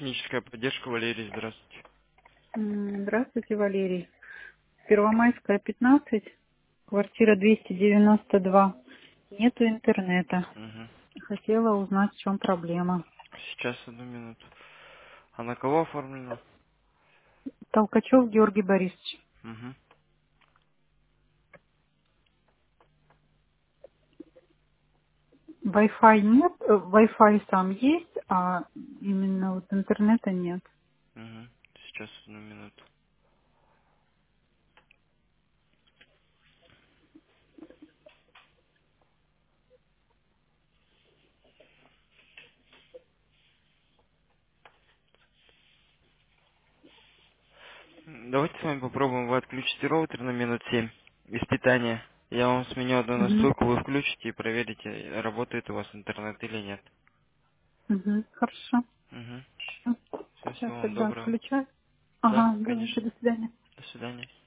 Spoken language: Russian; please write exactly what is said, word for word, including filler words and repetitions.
техническая поддержка, Валерий, здравствуйте. М, Здравствуйте, Валерий. Первомайская, пятнадцать, квартира двести девяносто два. Нету интернета. Угу. Хотела узнать, в чем проблема. Сейчас, одну минуту. А на кого оформлено? Толкачев Георгий Борисович. Угу. Wi-Fi нет, э, Wi-Fi сам есть, а именно вот интернета нет. Угу. Сейчас, одну минуту. М, Давайте с вами попробуем. Вы отключите роутер на минут семь из питания. Я вам сменю одну Угу. настройку, вы включите и проверите, работает у вас интернет или нет. Угу. Хорошо. Угу. Все, Сейчас всего вам тогда доброго. отключаю. Да, Ага, давайте, конечно. до свидания. До свидания.